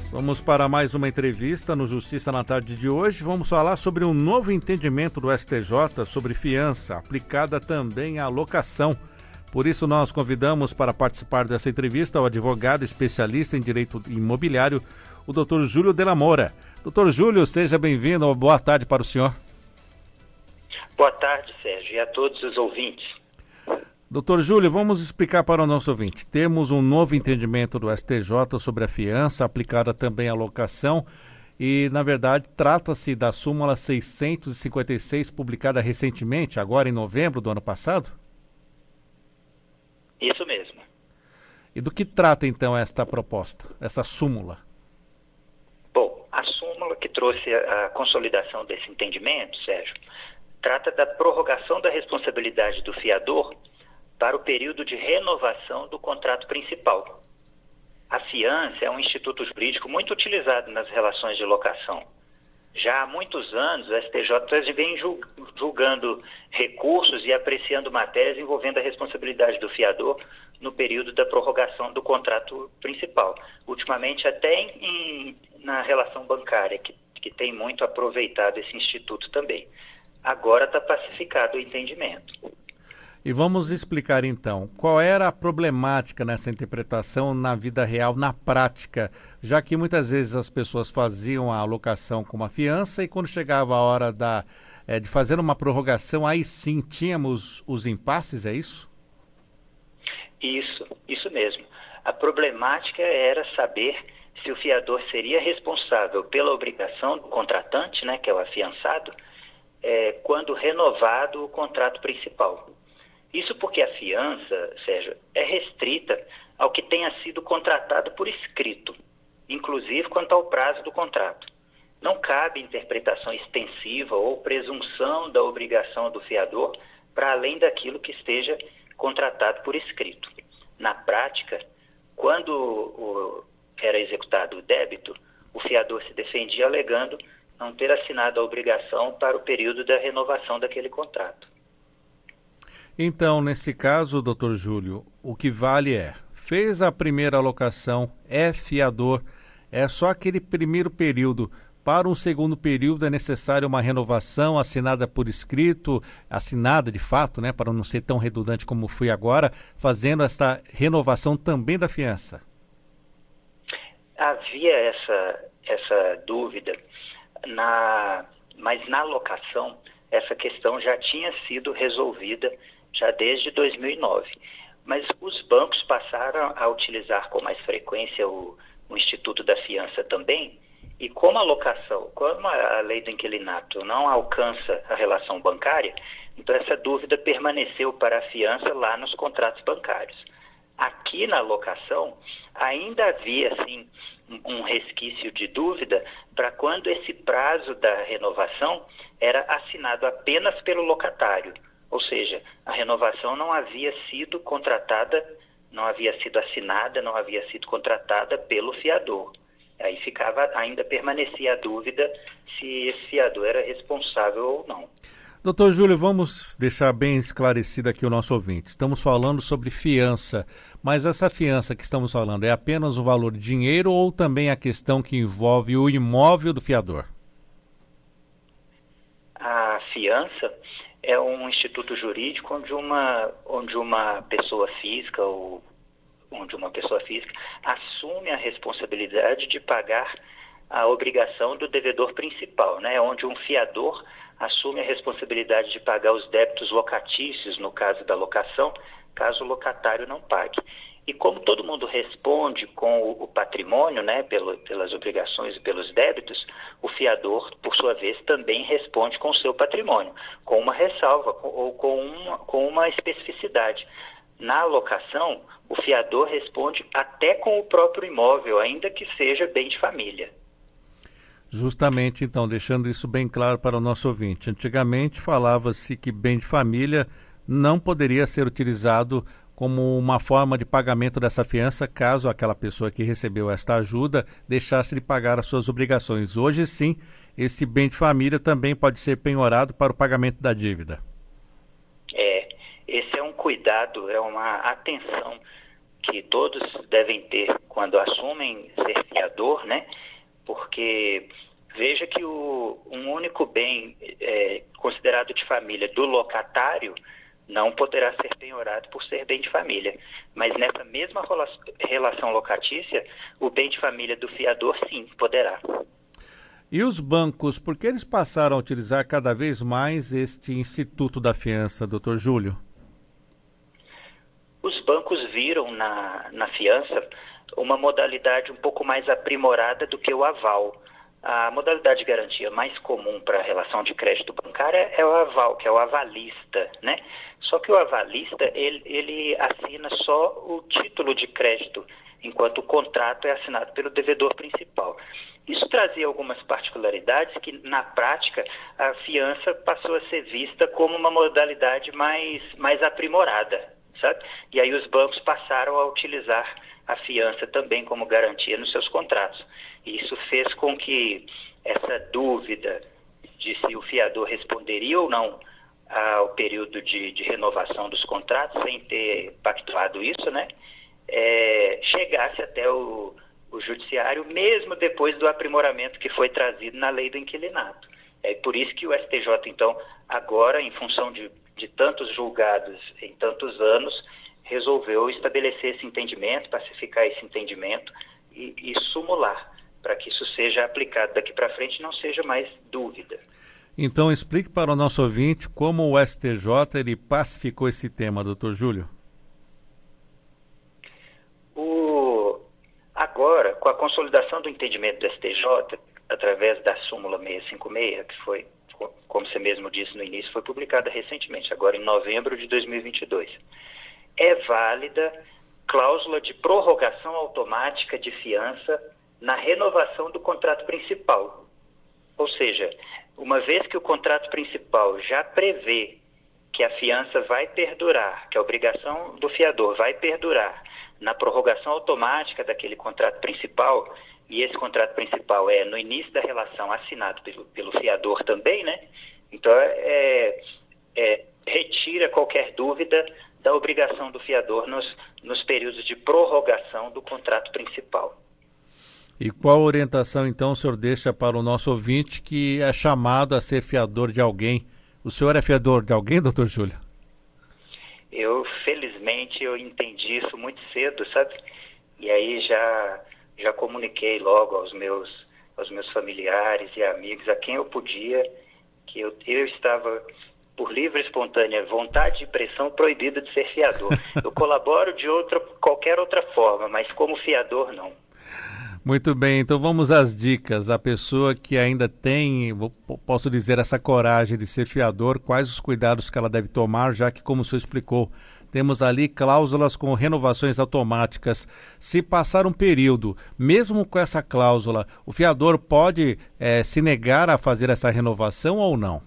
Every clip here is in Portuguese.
Vamos para mais uma entrevista no Justiça na Tarde de hoje. Vamos falar sobre um novo entendimento do STJ sobre fiança, aplicada também à locação. Por isso, nós convidamos para participar dessa entrevista o advogado especialista em direito imobiliário, o Dr. Júlio Della Moura. Dr. Júlio, seja bem-vindo. Boa tarde para o senhor. Boa tarde, Sérgio, e a todos os ouvintes. Doutor Júlio, vamos explicar para o nosso ouvinte. Temos um novo entendimento do STJ sobre a fiança, aplicada também à locação, e, na verdade, trata-se da súmula 656, publicada recentemente, agora em novembro do ano passado? Isso mesmo. E do que trata, então, esta proposta, essa súmula? Bom, a súmula que trouxe a consolidação desse entendimento, Sérgio, trata da prorrogação da responsabilidade do fiador para o período de renovação do contrato principal. A fiança é um instituto jurídico muito utilizado nas relações de locação. Já há muitos anos, o STJ vem julgando recursos e apreciando matérias envolvendo a responsabilidade do fiador no período da prorrogação do contrato principal. Ultimamente, até na relação bancária, que tem muito aproveitado esse instituto também. Agora está pacificado o entendimento. E vamos explicar então, qual era a problemática nessa interpretação na vida real, na prática, já que muitas vezes as pessoas faziam a alocação com uma fiança e quando chegava a hora de fazer uma prorrogação, aí sim tínhamos os impasses, é isso? Isso mesmo. A problemática era saber se o fiador seria responsável pela obrigação do contratante, né, que é o afiançado, quando renovado o contrato principal. Isso porque a fiança, Sérgio, é restrita ao que tenha sido contratado por escrito, inclusive quanto ao prazo do contrato. Não cabe interpretação extensiva ou presunção da obrigação do fiador para além daquilo que esteja contratado por escrito. Na prática, quando era executado o débito, o fiador se defendia alegando não ter assinado a obrigação para o período da renovação daquele contrato. Então, nesse caso, doutor Júlio, o que vale fez a primeira alocação, é fiador, é só aquele primeiro período. Para um segundo período é necessária uma renovação assinada por escrito, assinada de fato, né, para não ser tão redundante como foi agora, fazendo essa renovação também da fiança. Havia essa dúvida, mas na locação essa questão já tinha sido resolvida já desde 2009. Mas os bancos passaram a utilizar com mais frequência o Instituto da Fiança também, e como a locação, como a lei do inquilinato não alcança a relação bancária, então essa dúvida permaneceu para a fiança lá nos contratos bancários. Aqui na locação, ainda havia, assim, um resquício de dúvida para quando esse prazo da renovação era assinado apenas pelo locatário. Ou seja, a renovação não havia sido contratada, não havia sido assinada, não havia sido contratada pelo fiador. Aí ainda permanecia a dúvida se esse fiador era responsável ou não. Doutor Júlio, vamos deixar bem esclarecido aqui o nosso ouvinte. Estamos falando sobre fiança, mas essa fiança que estamos falando é apenas o valor de dinheiro ou também a questão que envolve o imóvel do fiador? A fiança é um instituto jurídico onde uma pessoa física assume a responsabilidade de pagar a obrigação do devedor principal, né? Onde um fiador assume a responsabilidade de pagar os débitos locatícios, no caso da locação, caso o locatário não pague. E como todo mundo responde com o patrimônio, né, pelas obrigações e pelos débitos, o fiador, por sua vez, também responde com o seu patrimônio, com uma ressalva ou com uma especificidade. Na locação, o fiador responde até com o próprio imóvel, ainda que seja bem de família. Justamente, então, deixando isso bem claro para o nosso ouvinte. Antigamente falava-se que bem de família não poderia ser utilizado como uma forma de pagamento dessa fiança, caso aquela pessoa que recebeu esta ajuda deixasse de pagar as suas obrigações. Hoje, sim, esse bem de família também pode ser penhorado para o pagamento da dívida. Esse é um cuidado, é uma atenção que todos devem ter quando assumem ser fiador, né? Porque veja que um único bem considerado de família do locatário não poderá ser penhorado por ser bem de família. Mas nessa mesma relação locatícia, o bem de família do fiador, sim, poderá. E os bancos, por que eles passaram a utilizar cada vez mais este instituto da fiança, doutor Júlio? Os bancos viram na fiança uma modalidade um pouco mais aprimorada do que o aval. A modalidade de garantia mais comum para a relação de crédito bancária é o aval, que é o avalista, né? Só que o avalista, ele assina só o título de crédito, enquanto o contrato é assinado pelo devedor principal. Isso trazia algumas particularidades que, na prática, a fiança passou a ser vista como uma modalidade mais aprimorada, sabe? E aí os bancos passaram a utilizar a fiança também como garantia nos seus contratos. E isso fez com que essa dúvida de se o fiador responderia ou não ao período de renovação dos contratos, sem ter pactuado isso, né, chegasse até o judiciário, mesmo depois do aprimoramento que foi trazido na lei do inquilinato. É por isso que o STJ, então, agora, em função de tantos julgados em tantos anos, resolveu estabelecer esse entendimento, pacificar esse entendimento e sumular, para que isso seja aplicado daqui para frente e não seja mais dúvida. Então, explique para o nosso ouvinte como o STJ ele pacificou esse tema, doutor Júlio. Agora, com a consolidação do entendimento do STJ, através da súmula 656, que foi, como você mesmo disse no início, foi publicada recentemente, agora em novembro de 2022, é válida cláusula de prorrogação automática de fiança na renovação do contrato principal. Ou seja, uma vez que o contrato principal já prevê que a fiança vai perdurar, que a obrigação do fiador vai perdurar na prorrogação automática daquele contrato principal, e esse contrato principal é no início da relação assinado pelo fiador também, né? Então, retira qualquer dúvida da obrigação do fiador nos períodos de prorrogação do contrato principal. E qual orientação, então, o senhor deixa para o nosso ouvinte que é chamado a ser fiador de alguém? O senhor é fiador de alguém, doutor Júlio? Felizmente, eu entendi isso muito cedo, sabe? E aí já comuniquei logo aos meus familiares e amigos, a quem eu podia, que eu estava, por livre e espontânea vontade e pressão, proibido de ser fiador. Eu colaboro de qualquer outra forma, mas como fiador, não. Muito bem, então vamos às dicas. A pessoa que ainda tem, posso dizer, essa coragem de ser fiador, quais os cuidados que ela deve tomar, já que, como o senhor explicou, temos ali cláusulas com renovações automáticas. Se passar um período, mesmo com essa cláusula, o fiador pode se negar a fazer essa renovação ou não?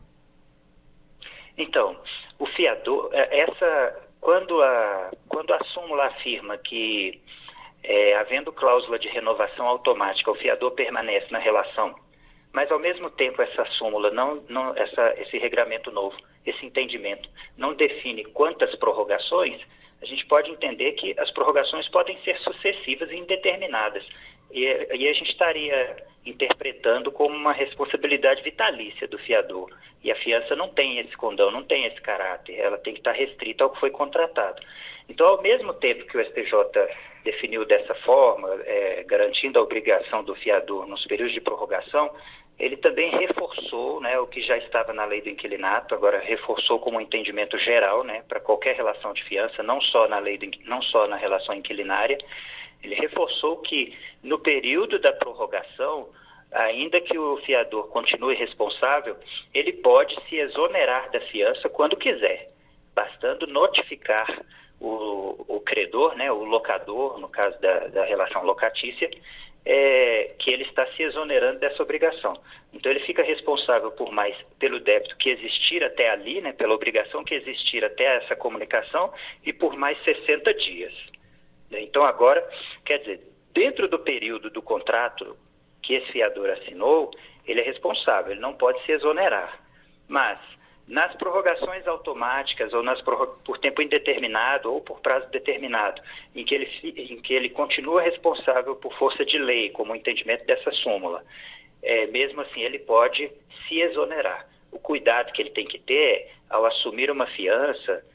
Então, o fiador, quando a súmula afirma que havendo cláusula de renovação automática, o fiador permanece na relação, mas ao mesmo tempo essa súmula, esse regramento novo, esse entendimento, não define quantas prorrogações, a gente pode entender que as prorrogações podem ser sucessivas e indeterminadas. E a gente estaria interpretando como uma responsabilidade vitalícia do fiador. E a fiança não tem esse condão, não tem esse caráter, ela tem que estar restrita ao que foi contratado. Então, ao mesmo tempo que o STJ definiu dessa forma, garantindo a obrigação do fiador nos períodos de prorrogação, ele também reforçou, né, o que já estava na lei do inquilinato, agora reforçou como um entendimento geral, né, para qualquer relação de fiança, não só na relação inquilinária. Ele reforçou que no período da prorrogação, ainda que o fiador continue responsável, ele pode se exonerar da fiança quando quiser, bastando notificar o credor, né, o locador, no caso da relação locatícia, que ele está se exonerando dessa obrigação. Então ele fica responsável pelo débito que existir até ali, né, pela obrigação que existir até essa comunicação e por mais 60 dias. Então agora, quer dizer, dentro do período do contrato que esse fiador assinou, ele é responsável, ele não pode se exonerar. Mas Nas prorrogações automáticas ou por tempo indeterminado ou por prazo determinado, em que ele continua responsável por força de lei, como o entendimento dessa súmula, mesmo assim ele pode se exonerar. O cuidado que ele tem que ter ao assumir uma fiança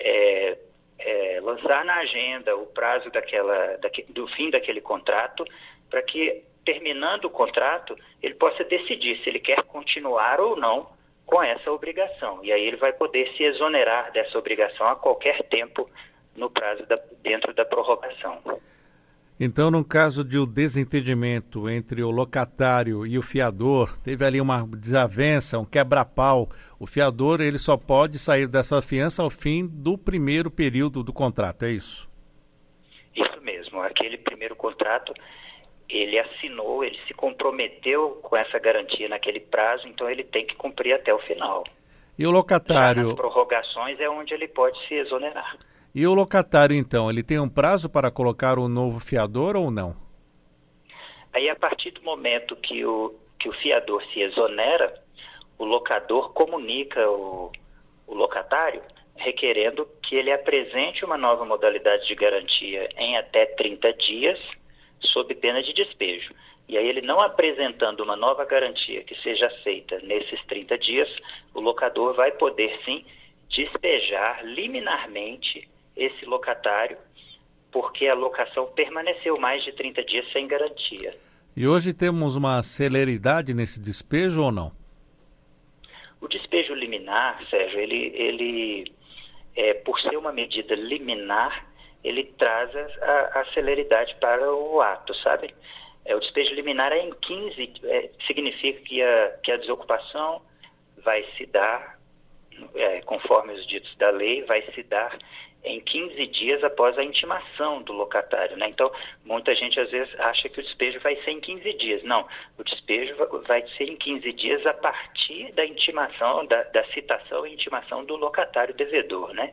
lançar na agenda o prazo do fim daquele contrato, para que, terminando o contrato, ele possa decidir se ele quer continuar ou não com essa obrigação. E aí ele vai poder se exonerar dessa obrigação a qualquer tempo no prazo dentro da prorrogação. Então, no caso de um desentendimento entre o locatário e o fiador, teve ali uma desavença, um quebra-pau, o fiador ele só pode sair dessa fiança ao fim do primeiro período do contrato, é isso? Isso mesmo. Aquele primeiro contrato, ele assinou, ele se comprometeu com essa garantia naquele prazo, então ele tem que cumprir até o final. E o locatário... Já nas prorrogações é onde ele pode se exonerar. E o locatário, então, ele tem um prazo para colocar um novo fiador ou não? Aí, a partir do momento que o fiador se exonera, o locador comunica o locatário requerendo que ele apresente uma nova modalidade de garantia em até 30 dias, sob pena de despejo. E aí, ele não apresentando uma nova garantia que seja aceita nesses 30 dias, o locador vai poder, sim, despejar liminarmente esse locatário, porque a locação permaneceu mais de 30 dias sem garantia. E hoje temos uma celeridade nesse despejo ou não? O despejo liminar, Sérgio, ele por ser uma medida liminar, ele traz a celeridade para o ato, sabe? O despejo liminar é em 15, significa que a desocupação vai se dar, conforme os ditos da lei, vai se dar em 15 dias após a intimação do locatário, né? Então, muita gente às vezes acha que o despejo vai ser em 15 dias. Não, o despejo vai ser em 15 dias a partir da intimação, da citação e intimação do locatário devedor, né?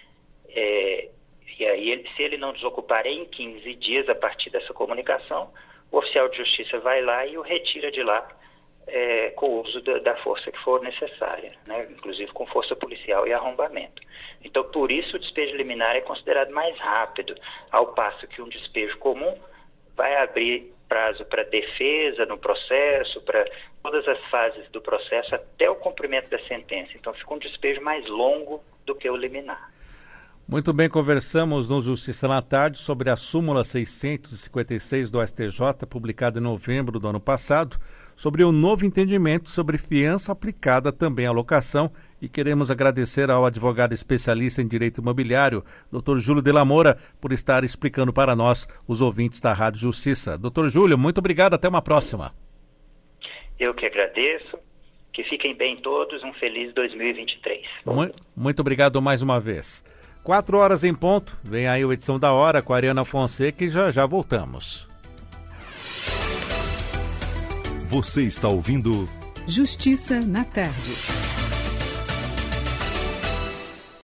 E aí, se ele não desocupar em 15 dias a partir dessa comunicação, o oficial de justiça vai lá e o retira de lá com o uso da força que for necessária, né? Inclusive com força policial e arrombamento. Então, por isso o despejo liminar é considerado mais rápido, ao passo que um despejo comum vai abrir prazo para defesa no processo, para todas as fases do processo até o cumprimento da sentença. Então, fica um despejo mais longo do que o liminar. Muito bem, conversamos no Justiça na Tarde sobre a súmula 656 do STJ, publicada em novembro do ano passado, sobre o novo entendimento sobre fiança aplicada também à locação, e queremos agradecer ao advogado especialista em direito imobiliário, Dr. Júlio de la Moura, por estar explicando para nós, os ouvintes da Rádio Justiça. Dr. Júlio, muito obrigado, até uma próxima. Eu que agradeço, que fiquem bem todos, um feliz 2023. Muito obrigado mais uma vez. 4 horas em ponto, vem aí a edição da Hora com a Ariana Fonseca e já voltamos. Você está ouvindo Justiça na Tarde.